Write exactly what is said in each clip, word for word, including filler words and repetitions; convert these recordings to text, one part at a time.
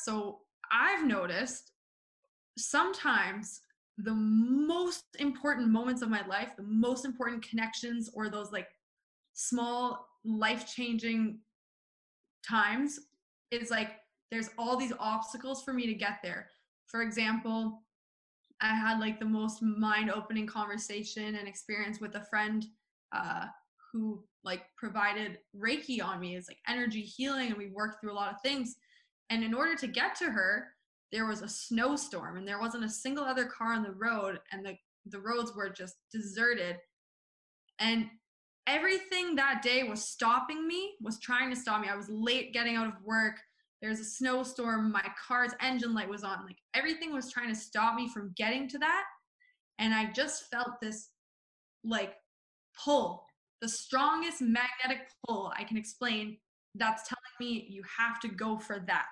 So I've noticed sometimes the most important moments of my life, the most important connections, or those like small life changing times is like there's all these obstacles for me to get there. For example, I had like the most mind opening conversation and experience with a friend uh, who like provided Reiki on me. It's like energy healing, and we worked through a lot of things. And in order to get to her, there was a snowstorm, and there wasn't a single other car on the road, and the the roads were just deserted. And everything that day was stopping me, was trying to stop me. I was late getting out of work. There's a snowstorm. My car's engine light was on. Like everything was trying to stop me from getting to that. And I just felt this like pull, the strongest magnetic pull I can explain, that's telling me you have to go for that.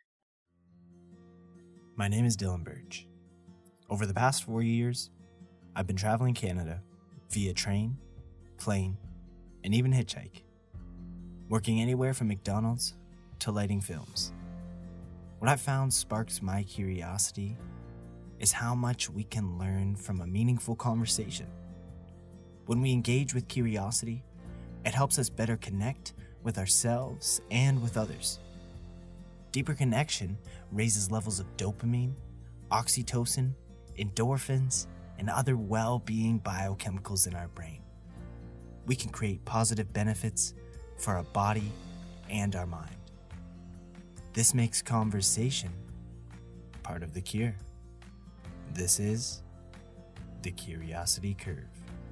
My name is Dylan Birch. Over the past four years, I've been traveling Canada via train, plane, and even hitchhike, working anywhere from McDonald's to lighting films. What I found sparks my curiosity is how much we can learn from a meaningful conversation. When we engage with curiosity, it helps us better connect with ourselves and with others. Deeper connection raises levels of dopamine, oxytocin, endorphins, and other well-being biochemicals in our brain. We can create positive benefits for our body and our mind. This makes conversation part of the cure. This is the Curiosity Curve.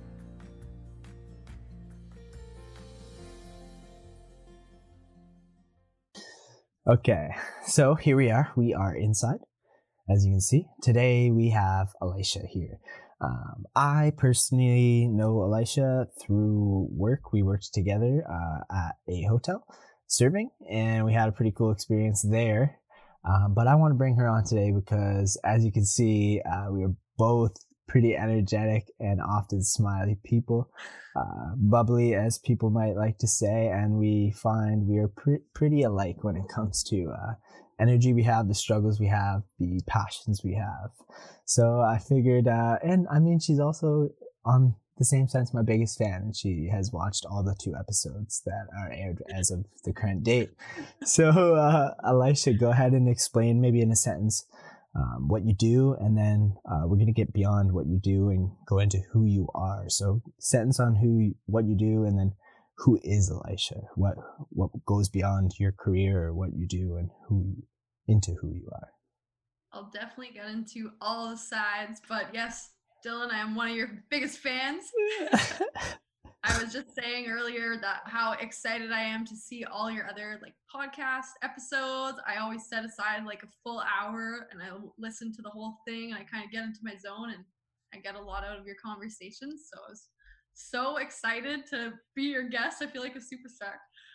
Okay, so here we are. We are inside, as you can see. Today we have Elisha here. Um, I personally know Elisha through work. We worked together uh, at a hotel serving, and we had a pretty cool experience there. Um, but I want to bring her on today because, as you can see, uh, we are both pretty energetic and often smiley people, uh, bubbly as people might like to say, and we find we are pre- pretty alike when it comes to uh, energy we have, the struggles we have, the passions we have. So I figured, uh, and I mean, she's also on the same sense my biggest fan, and she has watched all the two episodes that are aired as of the current date. So uh, Elisha, go ahead and explain maybe in a sentence um, what you do, and then uh, we're going to get beyond what you do and go into who you are. So sentence on who, what you do, and then who is Elisha? What what goes beyond your career or what you do, and who into who you are. I'll definitely get into all the sides, but yes, Dylan, I am one of your biggest fans. I was just saying earlier that how excited I am to see all your other like podcast episodes. I always set aside like a full hour and I listen to the whole thing, and I kind of get into my zone, and I get a lot out of your conversations. So I was so excited to be your guest. I feel like a superstar.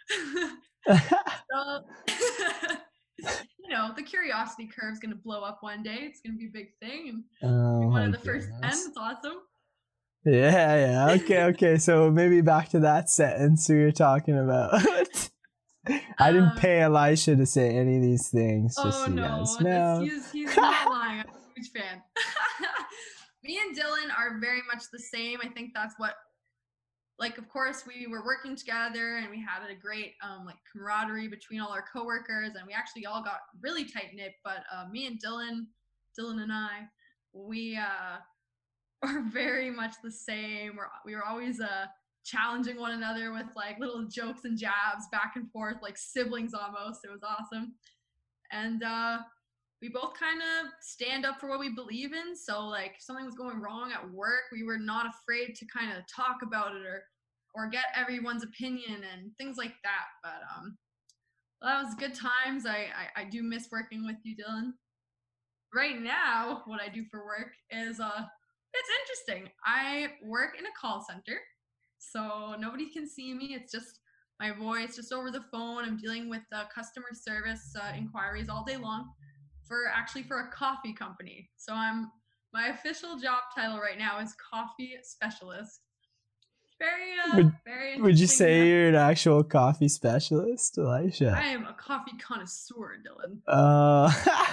So, you know, the curiosity curve is going to blow up one day. It's going to be a big thing, and Oh be one my of the first goodness. ten. It's awesome. Yeah, yeah. Okay, okay. So maybe back to that sentence we were talking about. I didn't Um, pay Elisha to say any of these things, just oh so you no, guys this, know. he's he's not lying. I'm a huge fan. Me and Dylan are very much the same. I think that's what, like, of course, we were working together and we had a great um, like camaraderie between all our coworkers, and we actually all got really tight knit. But uh, me and Dylan, Dylan and I, we uh, are very much the same. We're, we were always uh, challenging one another with like little jokes and jabs back and forth, like siblings almost. It was awesome. And uh, we both kind of stand up for what we believe in. So like if something was going wrong at work, we were not afraid to kind of talk about it or or get everyone's opinion and things like that. But um, that was good times. I, I I do miss working with you, Dylan. Right now, what I do for work is uh, it's interesting. I work in a call center, so nobody can see me. It's just my voice, just over the phone. I'm dealing with uh, customer service uh, inquiries all day long for actually for a coffee company. So I'm my official job title right now is coffee specialist. Very, uh, Would, very would you interesting, say yeah. you're an actual coffee specialist, Elisha? I am a coffee connoisseur, Dylan. Uh,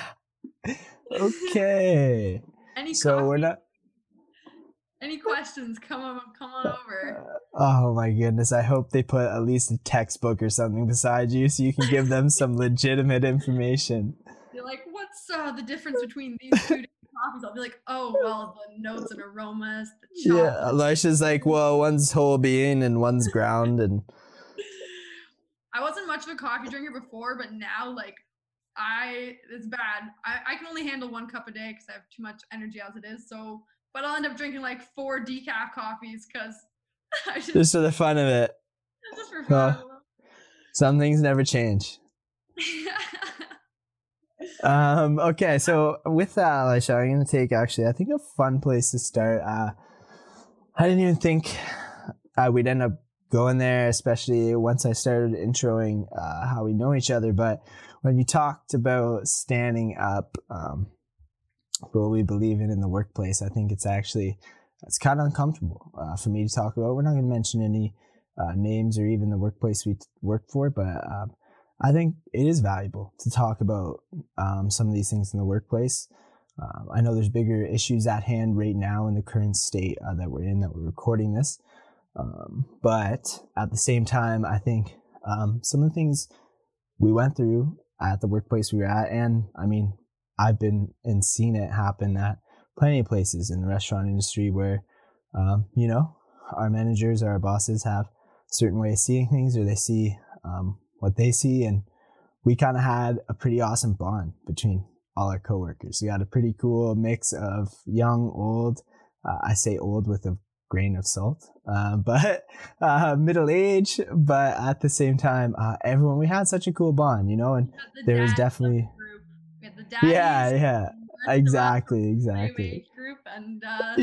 okay. Any So coffee? we're not. Any questions? Come on, come on over. Oh my goodness! I hope they put at least a textbook or something beside you, so you can give them some legitimate information. You're like, what's uh, the difference between these two different coffees? I'll be like, oh, well, the notes and aromas, the chocolate. Yeah, Elisha's like, well, one's whole bean and one's ground, and I wasn't much of a coffee drinker before, but now, like, I it's bad. I, I can only handle one cup a day because I have too much energy as it is. So, but I'll end up drinking like four decaf coffees because I just just for the fun of it. just for fun. Well, some things never change. Um, okay, so with that, Elisha, I'm going to take actually, I think, a fun place to start. Uh, I didn't even think uh, we'd end up going there, especially once I started introing uh, how we know each other. But when you talked about standing up um, for what we believe in in the workplace, I think it's actually, it's kind of uncomfortable uh, for me to talk about. We're not going to mention any uh, names or even the workplace we t- work for, but um, I think it is valuable to talk about um, some of these things in the workplace. Um, I know there's bigger issues at hand right now in the current state uh, that we're in, that we're recording this. Um, but at the same time, I think um, some of the things we went through at the workplace we were at, and I mean, I've been and seen it happen at plenty of places in the restaurant industry where, um, you know, our managers, our bosses have a certain way of seeing things, or they see um, what they see, and we kind of had a pretty awesome bond between all our coworkers. We had a pretty cool mix of young, old. Uh, I say old with a grain of salt, uh, but uh, middle age. But at the same time, uh, everyone, we had such a cool bond, you know. And The there was dad definitely, group. We had the daddies, yeah, yeah, the exactly, same exactly. age group, and uh,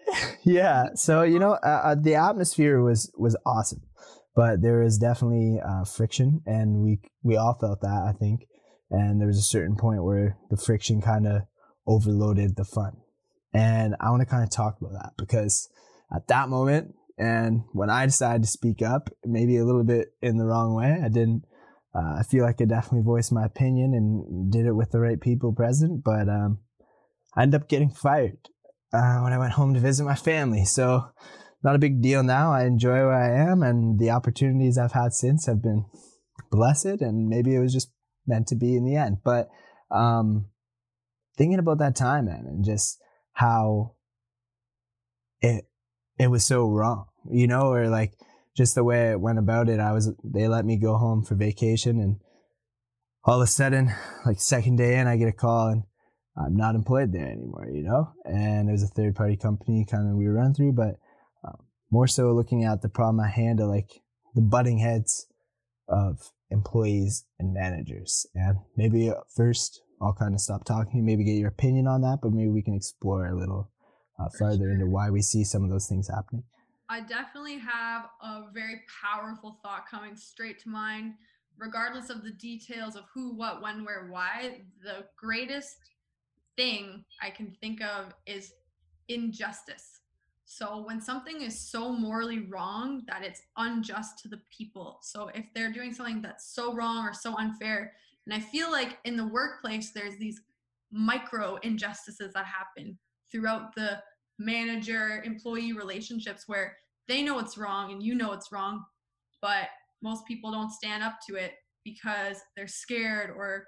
Yeah. So you know, uh, the atmosphere was was awesome. But there was definitely uh, friction, and we we all felt that, I think. And there was a certain point where the friction kind of overloaded the fun. And I want to kind of talk about that, because at that moment, and when I decided to speak up, maybe a little bit in the wrong way, I didn't. Uh, I feel like I definitely voiced my opinion and did it with the right people present, but um, I ended up getting fired uh, when I went home to visit my family. So not a big deal now. I enjoy where I am, and the opportunities I've had since have been blessed, and maybe it was just meant to be in the end. But um, thinking about that time, man, and just how it it was so wrong, you know, or like just the way it went about it. I was they let me go home for vacation, and all of a sudden, like second day in, I get a call, and I'm not employed there anymore, you know. And it was a third party company, kind of we were run through, but um, more so looking at the problem at hand of like the butting heads of employees and managers. And maybe first I'll kind of stop talking, maybe get your opinion on that, but maybe we can explore a little uh, farther sure. into why we see some of those things happening. I definitely have a very powerful thought coming straight to mind, regardless of the details of who, what, when, where, why. The greatest thing I can think of is injustice. So when something is so morally wrong that it's unjust to the people. So if they're doing something that's so wrong or so unfair, and I feel like in the workplace, there's these micro injustices that happen throughout the manager employee relationships where they know it's wrong and you know it's wrong, but most people don't stand up to it because they're scared, or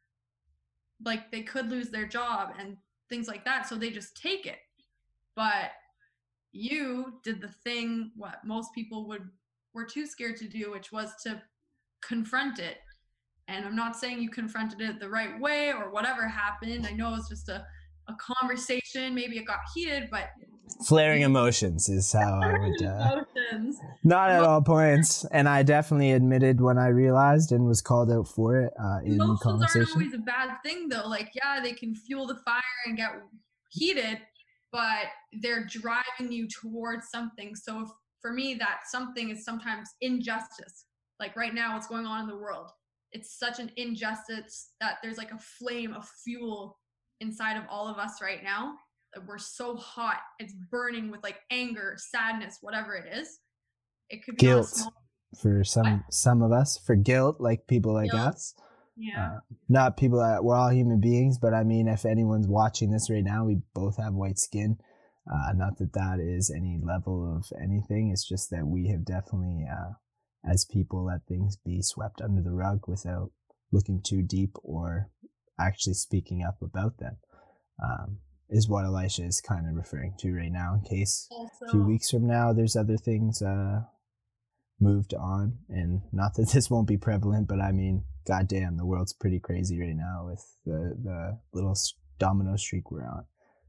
like they could lose their job and things like that, so they just take it. But you did the thing what most people would were too scared to do, which was to confront it. And I'm not saying you confronted it the right way or whatever happened. I know it's just a, a conversation, maybe it got heated, but Flaring emotions is how I would uh, emotions. not at all points. And I definitely admitted when I realized and was called out for it uh, in Emotions conversation. aren't always a bad thing though. Like, yeah, they can fuel the fire and get heated, but they're driving you towards something. So if, for me, that something is sometimes injustice. Like right now, what's going on in the world, it's such an injustice that there's like a flame of fuel inside of all of us right now. That we're so hot, it's burning with like anger, sadness, whatever it is. It could be on a Guilt small for some what? some of us, for guilt, like people like Guilt. us. Yeah. Uh, not people that we're all human beings, but I mean, if anyone's watching this right now, we both have white skin. Uh, not that that is any level of anything. It's just that we have definitely, uh, as people, let things be swept under the rug without looking too deep or actually speaking up about them. Um, is what Elisha is kind of referring to right now, in case Also, a few weeks from now there's other things uh, moved on. And not that this won't be prevalent, but I mean, goddamn, the world's pretty crazy right now with the, the little domino streak we're on.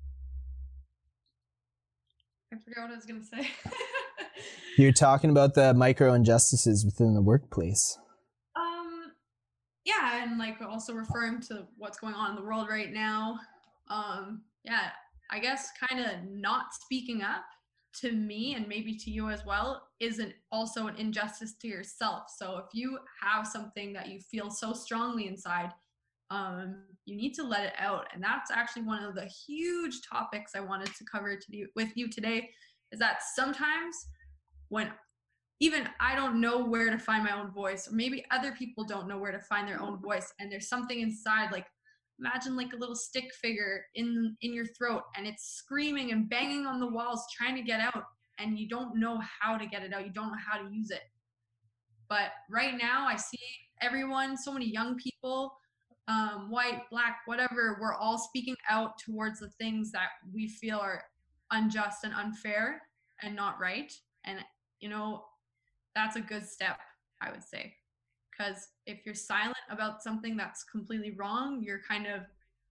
I forgot what I was going to say. You're talking about the micro injustices within the workplace. Um, yeah, and like also referring to what's going on in the world right now. Um, yeah, I guess kind of not speaking up to me and maybe to you as well isn't also an injustice to yourself. So if you have something that you feel so strongly inside, um, you need to let it out. And that's actually one of the huge topics I wanted to cover to you, with you today, is that sometimes when even I don't know where to find my own voice, or maybe other people don't know where to find their own voice, and there's something inside, like imagine like a little stick figure in in your throat, and it's screaming and banging on the walls trying to get out, and you don't know how to get it out, you don't know how to use it. But right now I see everyone, so many young people, um, white, black, whatever, we're all speaking out towards the things that we feel are unjust and unfair and not right. And you know, that's a good step, I would say. Because if you're silent about something that's completely wrong, you're kind of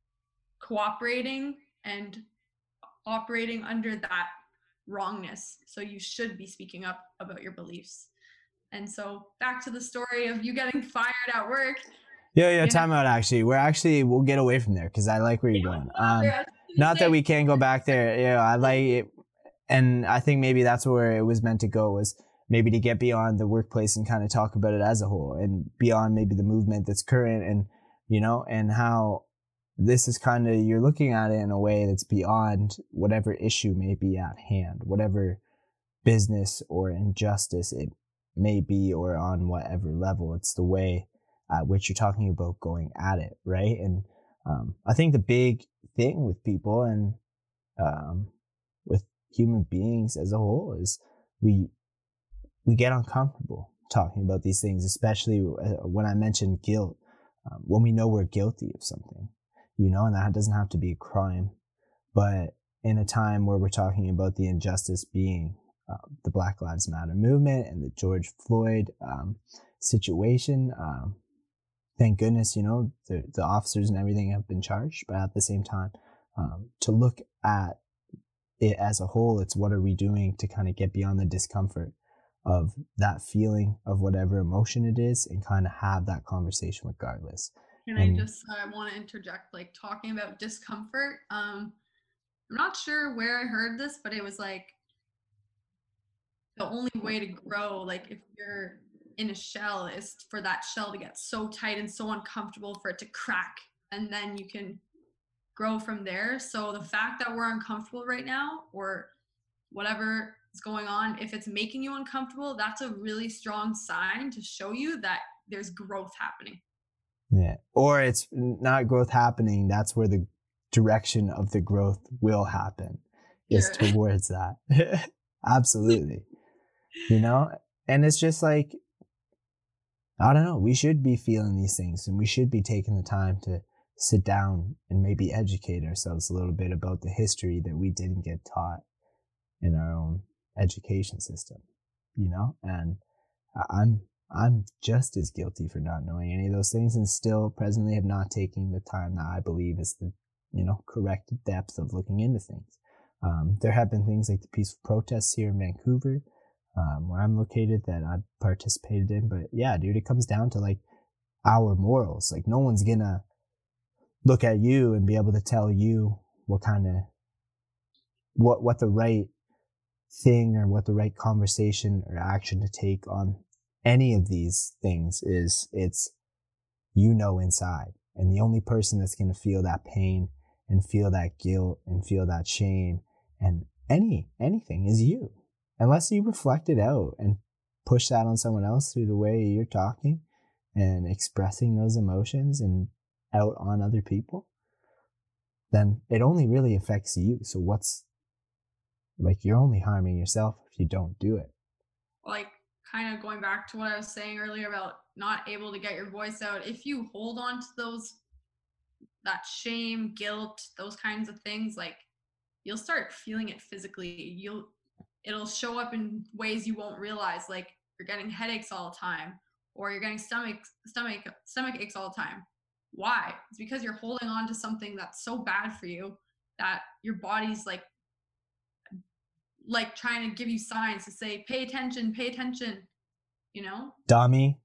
cooperating and operating under that wrongness. So you should be speaking up about your beliefs. And so back to the story of you getting fired at work. Yeah, yeah, time out actually. We're actually, we'll get away from there because I like where you're going. Um, not that we can't go back there. Yeah, I like it. And I think maybe that's where it was meant to go, was maybe to get beyond the workplace and kind of talk about it as a whole, and beyond maybe the movement that's current, and, you know, and how this is kind of, you're looking at it in a way that's beyond whatever issue may be at hand, whatever business or injustice it may be, or on whatever level. It's the way at which you're talking about going at it, right? And um, I think the big thing with people and um, with human beings as a whole is we we get uncomfortable talking about these things, especially when I mentioned guilt, um, when we know we're guilty of something, you know, and that doesn't have to be a crime. But in a time where we're talking about the injustice being uh, the Black Lives Matter movement and the George Floyd um, situation, um, thank goodness, you know, the, the officers and everything have been charged. But at the same time, um, to look at it as a whole, it's what are we doing to kind of get beyond the discomfort of that feeling of whatever emotion it is, and kind of have that conversation regardless. And, and I just I want to interject, like talking about discomfort. Um, I'm not sure where I heard this, but it was like the only way to grow, like if you're in a shell, is for that shell to get so tight and so uncomfortable for it to crack, and then you can grow from there. So the fact that we're uncomfortable right now, or whatever is going on, if it's making you uncomfortable, that's a really strong sign to show you that there's growth happening. Yeah. Or it's not growth happening. That's where the direction of the growth will happen, is Sure. towards that. Absolutely. You know, and it's just like, I don't know, we should be feeling these things, and we should be taking the time to sit down and maybe educate ourselves a little bit about the history that we didn't get taught in our own education system, you know? And I'm I'm just as guilty for not knowing any of those things, and still presently have not taken the time that I believe is the, you know, correct depth of looking into things. Um, there have been things like the peaceful protests here in Vancouver, um, where I'm located, that I've participated in. But yeah, dude, it comes down to like our morals. Like no one's gonna look at you and be able to tell you what kind of, what, what the right thing or what the right conversation or action to take on any of these things is. It's, you know, inside. And the only person that's going to feel that pain and feel that guilt and feel that shame and any, anything is you. Unless you reflect it out and push that on someone else through the way you're talking and expressing those emotions and out on other people, then it only really affects you. So what's, like, you're only harming yourself if you don't do it. Like, kind of going back to what I was saying earlier about not able to get your voice out, if you hold on to those, that shame, guilt, those kinds of things, like, you'll start feeling it physically. You'll, it'll show up in ways you won't realize, like you're getting headaches all the time, or you're getting stomach stomach stomach aches all the time. Why? It's because you're holding on to something that's so bad for you that your body's like like trying to give you signs to say, pay attention, pay attention, you know? Dummy.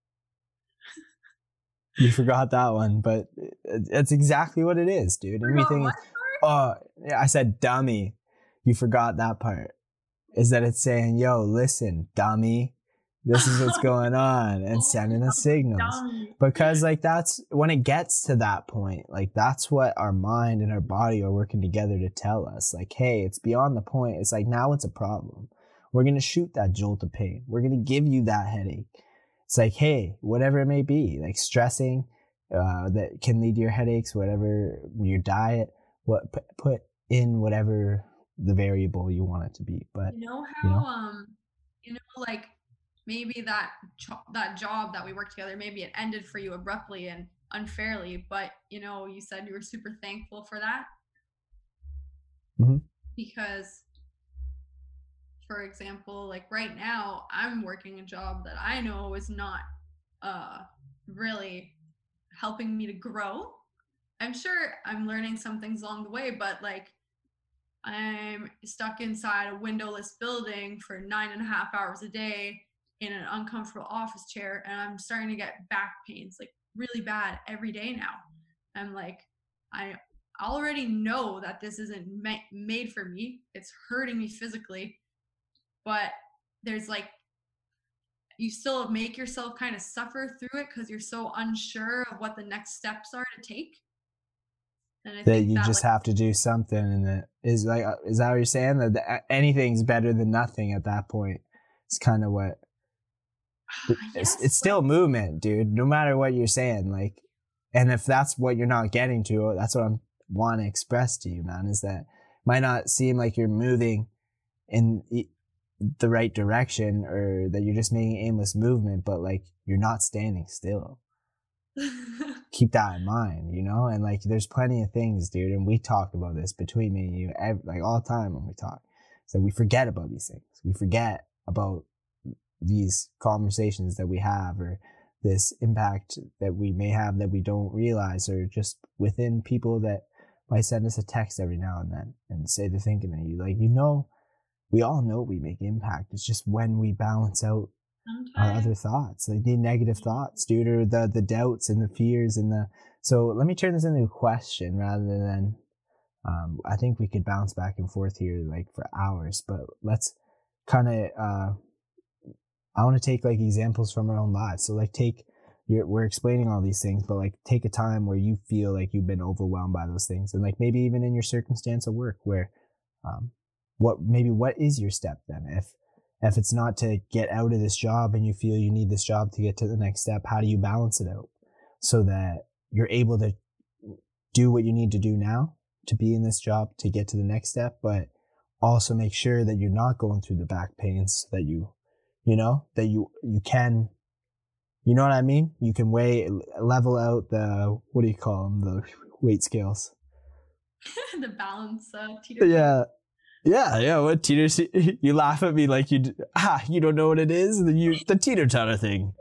You forgot that one, but it's exactly what it is, dude. Everything is, oh, yeah, I said dummy. You forgot that part. Is that it's saying, yo, listen, dummy, this is what's going on, and sending us signals. Because, like, that's when it gets to that point, like, that's what our mind and our body are working together to tell us. Like, hey, it's beyond the point. It's like, now it's a problem. We're going to shoot that jolt of pain. We're going to give you that headache. It's like, hey, whatever it may be, like stressing uh, that can lead to your headaches, whatever your diet, what put, put in whatever the variable you want it to be. But you know how, you know? um, you know, like maybe that cho- that job that we worked together, maybe it ended for you abruptly and unfairly, but you know, you said you were super thankful for that. Mm-hmm. Because, for example, like right now, I'm working a job that I know is not uh, really helping me to grow. I'm sure I'm learning some things along the way, but like I'm stuck inside a windowless building for nine and a half hours a day in an uncomfortable office chair, and I'm starting to get back pains, like really bad every day now. I'm like, I already know that this isn't ma- made for me. It's hurting me physically, but there's like, you still make yourself kind of suffer through it because you're so unsure of what the next steps are to take. And I that think you that, just like, have to do something, and that is like, is that what you're saying? That the, anything's better than nothing at that point. It's kind of what it, yes, it's, it's still movement, dude. No matter what you're saying, like, and if that's what you're not getting to, that's what I want to express to you, man. Is that might not seem like you're moving in the right direction, or that you're just making aimless movement, but like you're not standing still. Keep that in mind, you know? And like, there's plenty of things, dude. And we talked about this between me and you, every, like all the time when we talk. So we forget about these things. We forget about these conversations that we have, or this impact that we may have that we don't realize, or just within people that might send us a text every now and then and say they're thinking of you. Like, you know, we all know we make impact. It's just when we balance out our other thoughts, like the negative thoughts, dude, or the the doubts and the fears and the. So let me turn this into a question rather than. Um, I think we could bounce back and forth here like for hours, but let's kind of. Uh, I want to take like examples from our own lives. So like take. You're, we're explaining all these things, but like take a time where you feel like you've been overwhelmed by those things, and like maybe even in your circumstance of work, where, um, what maybe what is your step then if. If it's not to get out of this job and you feel you need this job to get to the next step, how do you balance it out so that you're able to do what you need to do now to be in this job to get to the next step, but also make sure that you're not going through the back pains, that you, you know, that you, you can, you know what I mean? You can weigh, level out the, what do you call them? The weight scales. The balance. Uh, teeter yeah. Yeah, yeah. What teeter? You laugh at me like you ah, you don't know what it is. The you the teeter totter thing.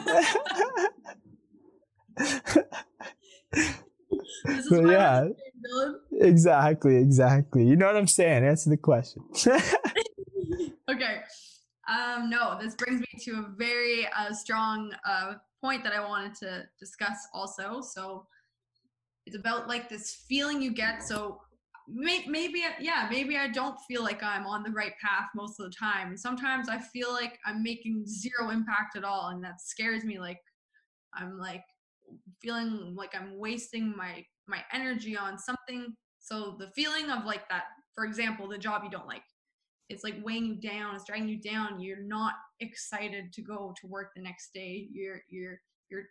This is But why yeah, we're exactly, exactly. You know what I'm saying? Answer the question. Okay. Um, no, this brings me to a very uh, strong uh, point that I wanted to discuss also. So it's about like this feeling you get. So may- maybe, yeah, maybe I don't feel like I'm on the right path most of the time. And sometimes I feel like I'm making zero impact at all. And that scares me. Like I'm like feeling like I'm wasting my, my energy on something. So the feeling of like that, for example, the job you don't like, it's like weighing you down, it's dragging you down. You're not excited to go to work the next day. You're you're you're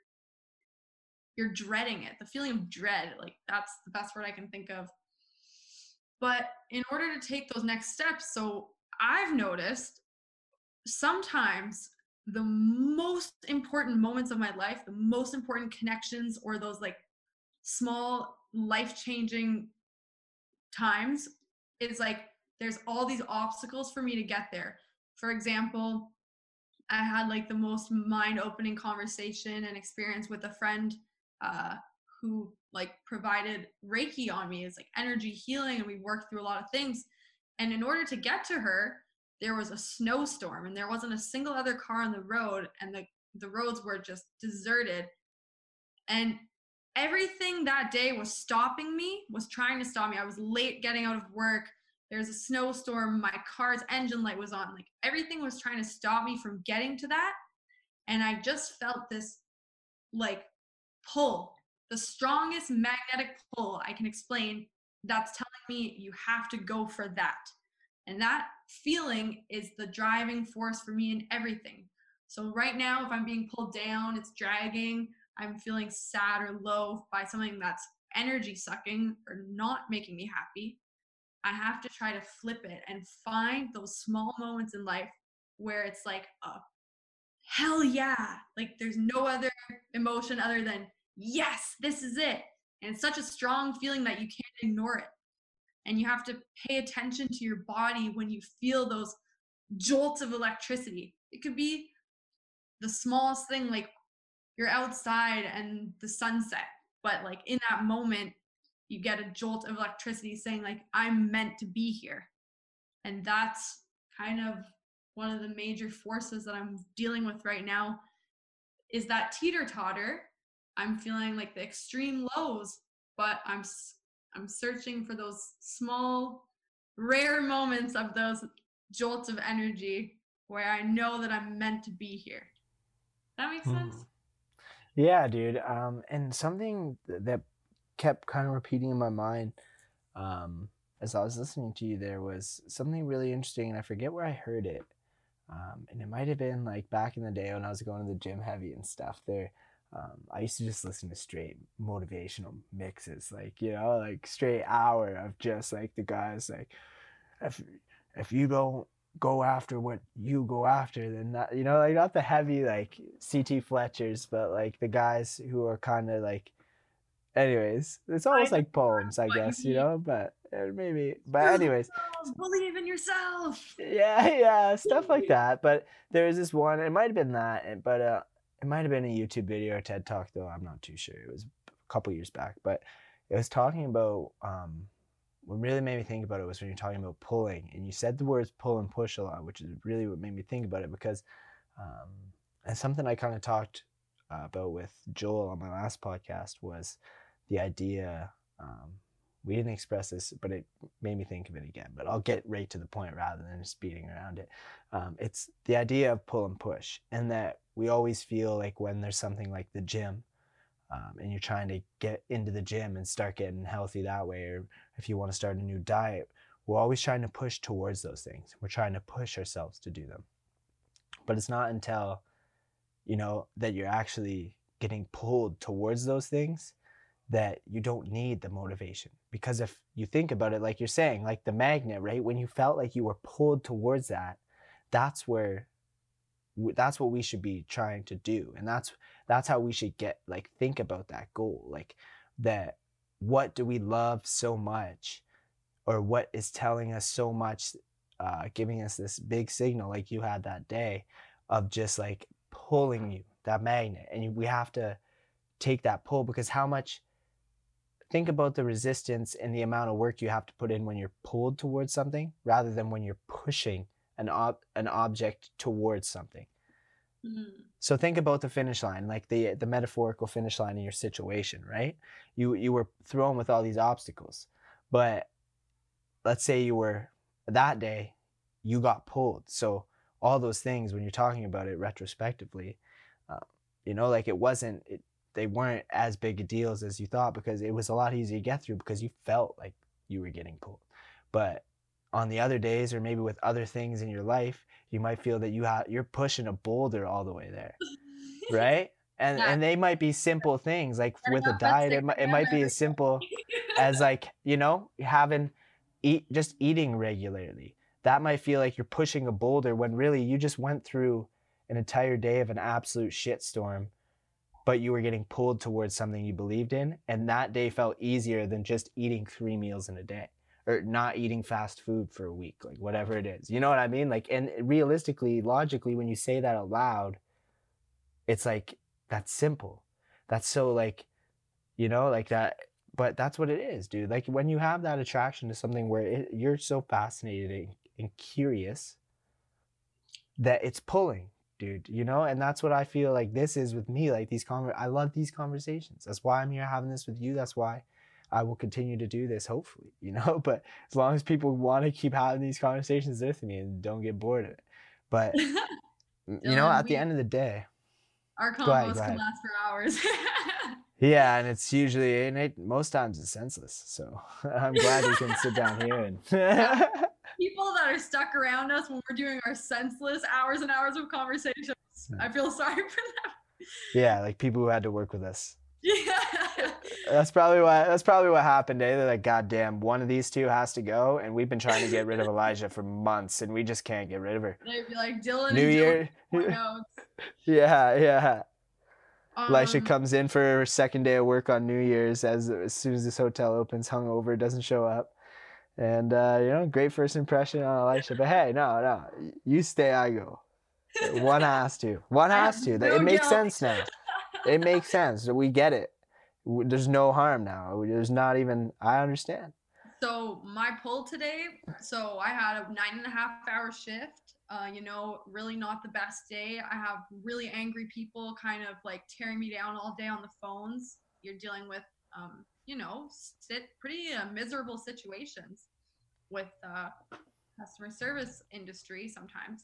you're dreading it. The feeling of dread, like that's the best word I can think of. But in order to take those next steps, so I've noticed sometimes the most important moments of my life, the most important connections, or those like small life-changing times is like there's all these obstacles for me to get there. For example, I had like the most mind-opening conversation and experience with a friend uh, who like provided Reiki on me. It's like energy healing, and we worked through a lot of things. And in order to get to her, there was a snowstorm, and there wasn't a single other car on the road, and the the roads were just deserted. And everything that day was stopping me, was trying to stop me. I was late getting out of work. There's a snowstorm. My car's engine light was on. Like everything was trying to stop me from getting to that. And I just felt this like pull, the strongest magnetic pull I can explain, that's telling me you have to go for that. And that feeling is the driving force for me in everything. So right now, if I'm being pulled down, it's dragging, I'm feeling sad or low by something that's energy sucking or not making me happy, I have to try to flip it and find those small moments in life where it's like, oh, hell yeah. Like there's no other emotion other than, yes, this is it. And it's such a strong feeling that you can't ignore it. And you have to pay attention to your body when you feel those jolts of electricity. It could be the smallest thing, like you're outside and the sunset, but like in that moment, you get a jolt of electricity saying like, I'm meant to be here. And that's kind of one of the major forces that I'm dealing with right now, is that teeter-totter. I'm feeling like the extreme lows, but I'm I'm searching for those small, rare moments of those jolts of energy where I know that I'm meant to be here. That makes sense? Hmm. Yeah, dude. Um, and something that kept kind of repeating in my mind um, as I was listening to you there was something really interesting, and I forget where I heard it. Um, and it might have been like back in the day when I was going to the gym heavy and stuff there. Um, I used to just listen to straight motivational mixes, like, you know, like straight hour of just like the guys like, if, if you don't go after what you go after, then that, you know, like not the heavy, like C T Fletchers, but like the guys who are kind of like, anyways, it's almost like poems, I guess, you know, but uh, maybe, but anyways, believe in yourself. Yeah, yeah, stuff like that. But there was this one, it might have been that, but uh, it might have been a YouTube video or TED Talk, though. I'm not too sure. It was a couple years back, but it was talking about, um, what really made me think about it was when you're talking about pulling, and you said the words pull and push a lot, which is really what made me think about it, because um, and something I kind of talked uh, about with Joel on my last podcast was the idea, um, we didn't express this, but it made me think of it again, but I'll get right to the point rather than just beating around it. Um, it's the idea of pull and push, and that we always feel like when there's something like the gym, um, and you're trying to get into the gym and start getting healthy that way, or if you want to start a new diet, we're always trying to push towards those things. We're trying to push ourselves to do them. But it's not until, you know, that you're actually getting pulled towards those things that you don't need the motivation. Because if you think about it, like you're saying, like the magnet, right? When you felt like you were pulled towards that, that's where, that's what we should be trying to do. And that's, that's how we should get, like, think about that goal. Like that, what do we love so much, or what is telling us so much, uh, giving us this big signal like you had that day of just like pulling you, that magnet. And we have to take that pull, because how much, think about the resistance and the amount of work you have to put in when you're pulled towards something rather than when you're pushing an ob- an object towards something. Mm. So think about the finish line, like the the metaphorical finish line in your situation, right? You you were thrown with all these obstacles, but let's say you were, that day, you got pulled. So all those things, when you're talking about it retrospectively, uh, you know, like it wasn't, it, they weren't as big a deals as you thought, because it was a lot easier to get through because you felt like you were getting pulled. But on the other days, or maybe with other things in your life, you might feel that you have you're pushing a boulder all the way there, right? And Yeah. and they might be simple things, like Getting with a up at diet, it six might, it a m might be every as simple as, like, you know, having eat just eating regularly. That might feel like you're pushing a boulder when really you just went through an entire day of an absolute shitstorm, but you were getting pulled towards something you believed in, and that day felt easier than just eating three meals in a day, or not eating fast food for a week, like whatever it is. You know what I mean? Like, and realistically, logically, when you say that out loud, it's like, that's simple. That's so, like, you know, like that. But that's what it is, dude. Like, when you have that attraction to something where it, you're so fascinated and curious that it's pulling, dude, you know? And that's what I feel like this is with me. Like, these conver- I love these conversations. That's why I'm here having this with you. That's why I will continue to do this, hopefully, you know? But as long as people want to keep having these conversations with me and don't get bored of it. But, you know, Dylan, at the we, end of the day, our go ahead, combos go can ahead. last for hours. Yeah, and it's usually, and it most times it's senseless. So I'm glad we can sit down here and Yeah. People that are stuck around us when we're doing our senseless hours and hours of conversations, I feel sorry for them. Yeah, like people who had to work with us. Yeah. That's probably why. That's probably what happened. Eh? They're like, God damn, one of these two has to go, and we've been trying to get rid of Elijah for months, and we just can't get rid of her. They'd be like, Dylan New and Year. Dylan notes. Yeah, yeah. Um, Elisha comes in for her second day of work on New Year's, as as soon as this hotel opens, hungover, doesn't show up, and uh, you know, great first impression on Elisha. But hey, no, no, you stay, I go. One has to. One has to. no It makes guilt. sense now. It makes sense. We get it. There's no harm now. There's not even. I understand. So my pull today, so I had a nine and a half hour shift. Uh, you know, really not the best day. I have really angry people kind of like tearing me down all day on the phones. You're dealing with, um, you know, sit pretty uh, miserable situations with uh, customer service industry sometimes.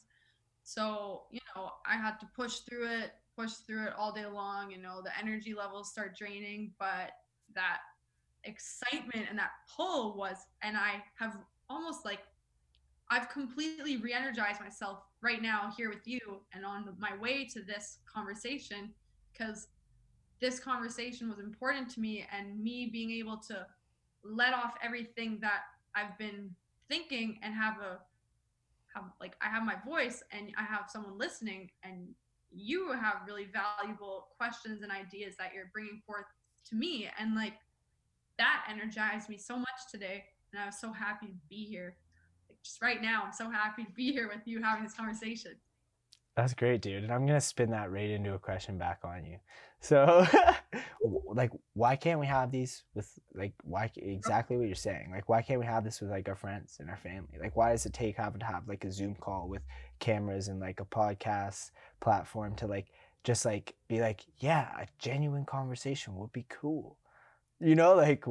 So, you know, I had to push through it, push through it all day long. You know, the energy levels start draining, but that excitement and that pull was, and I have almost like I've completely re-energized myself right now here with you and on my way to this conversation, because this conversation was important to me, and me being able to let off everything that I've been thinking and have a have like I have my voice and I have someone listening, and you have really valuable questions and ideas that you're bringing forth to me, and like that energized me so much today, and I was so happy to be here. Like just right now, I'm so happy to be here with you having this conversation. That's great, dude. And I'm gonna spin that right into a question back on you. So, like, why can't we have these with like why exactly what you're saying? Like, why can't we have this with like our friends and our family? Like, why does it take having to have like a Zoom call with cameras and like a podcast platform to like just like be like, yeah, a genuine conversation would be cool. You know, like,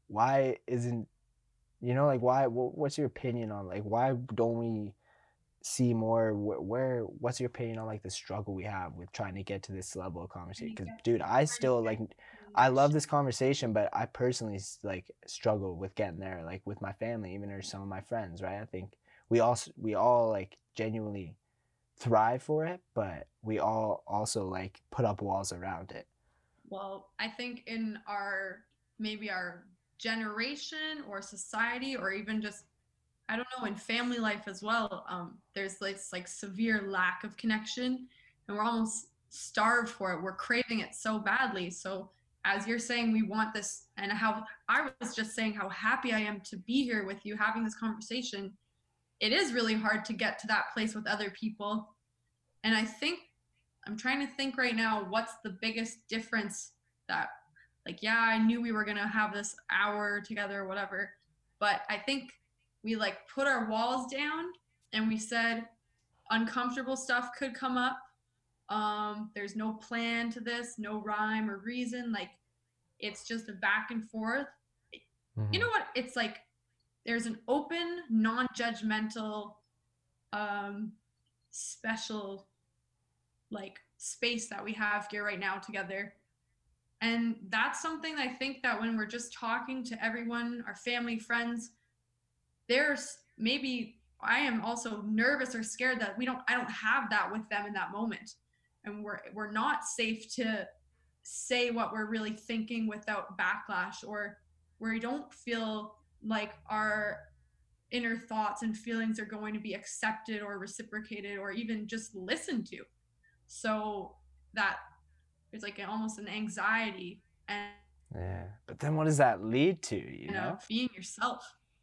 why isn't, you know, like, why, what's your opinion on, like, why don't we see more, where, where what's your opinion on, like, the struggle we have with trying to get to this level of conversation? Because, dude, I still, like, I love this conversation, but I personally, like, struggle with getting there, like, with my family, even or some of my friends, right? I think we all, we all, like, genuinely thrive for it, but we all also, like, put up walls around it. Well, I think in our, maybe our generation or society, or even just, I don't know, in family life as well, um, there's this like severe lack of connection, and we're almost starved for it. We're craving it so badly. So as you're saying, we want this, and how I was just saying how happy I am to be here with you having this conversation. It is really hard to get to that place with other people. And I think I'm trying to think right now, what's the biggest difference that, like, yeah, I knew we were going to have this hour together or whatever, but I think we like put our walls down and we said uncomfortable stuff could come up. Um, there's no plan to this, no rhyme or reason. Like, it's just a back and forth. Mm-hmm. You know what? It's like there's an open, non-judgmental, um, special like space that we have here right now together. And that's something I think that when we're just talking to everyone, our family, friends, there's maybe I am also nervous or scared that we don't I don't have that with them in that moment. And we're we're not safe to say what we're really thinking without backlash, or where we don't feel like our inner thoughts and feelings are going to be accepted or reciprocated or even just listened to. So that it's like an, almost an anxiety and Yeah. But then what does that lead to, you you know know? being yourself.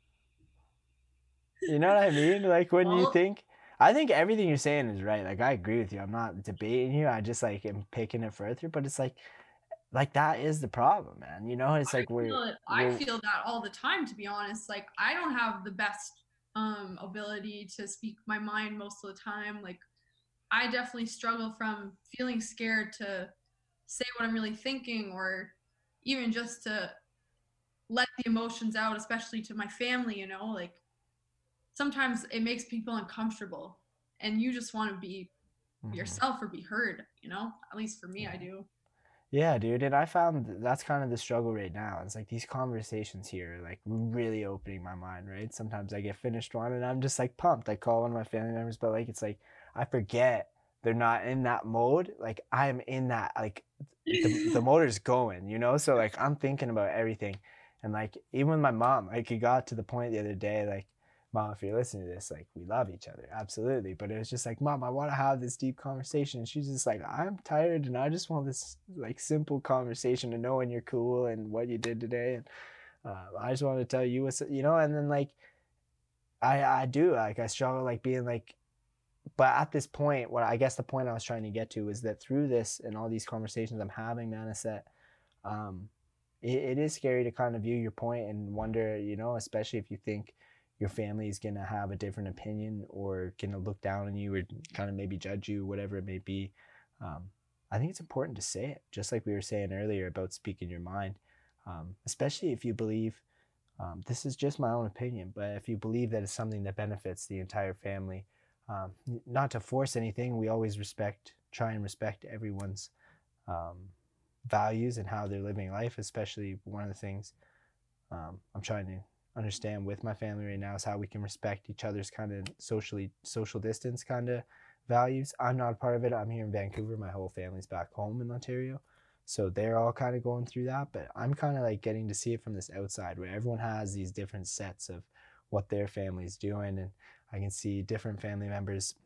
You know what I mean? Like when you Well, think, I think everything you're saying is right. Like I agree with you. I'm not debating you. I just like am picking it further. But it's like, like that is the problem, man. You know, it's I like we're feel it. I we're feel that all the time, to be honest. Like I don't have the best um ability to speak my mind most of the time. Like I definitely struggle from feeling scared to say what I'm really thinking, or even just to let the emotions out, especially to my family, you know, like sometimes it makes people uncomfortable and you just want to be Mhm. yourself or be heard, you know? At least for me, I Yeah. do. Yeah, dude. And I found th- that's kind of the struggle right now. It's like these conversations here, are, like really opening my mind, right? Sometimes I get finished one and I'm just like pumped. I call one of my family members, but like it's like I forget they're not in that mode. Like I am in that, like the the motor's going, you know? So like I'm thinking about everything. And like even with my mom, like it got to the point the other day, like, Mom, if you're listening to this, like we love each other, absolutely. But it was just like, Mom, I want to have this deep conversation. And she's just like, I'm tired and I just want this like simple conversation to know when you're cool and what you did today. And uh, I just want to tell you what's, you know, and then like I I do like I struggle like being like, but at this point, what I guess the point I was trying to get to is that through this and all these conversations I'm having, man, is that um, it, it is scary to kind of view your point and wonder, you know, especially if you think your family is going to have a different opinion or going to look down on you or kind of maybe judge you, whatever it may be. Um, I think it's important to say it, just like we were saying earlier about speaking your mind, um, especially if you believe, um, this is just my own opinion, but if you believe that it's something that benefits the entire family, um, not to force anything, we always respect, try and respect everyone's um, values and how they're living life. Especially one of the things um, I'm trying to understand with my family right now is how we can respect each other's kind of socially social distance kind of values. I'm not a part of it. I'm here in Vancouver. My whole family's back home in Ontario. So they're all kind of going through that, but I'm kind of like getting to see it from this outside where everyone has these different sets of what their family's doing. And I can see different family members